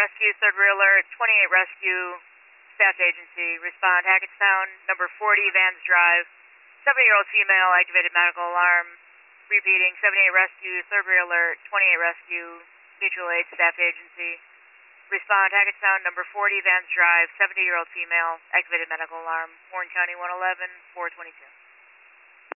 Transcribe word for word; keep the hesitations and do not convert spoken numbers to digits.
Rescue, third rear alert, twenty-eight Rescue, staff agency. Respond, Hackettstown, number forty, Vans Drive. seventy-year-old female, activated medical alarm. Repeating, seventy-eight Rescue, third rear alert, twenty-eight Rescue, mutual aid, staff agency. Respond, Hackettstown, number forty, Vans Drive, seventy-year-old female, activated medical alarm. Warren County one eleven, four twenty-two.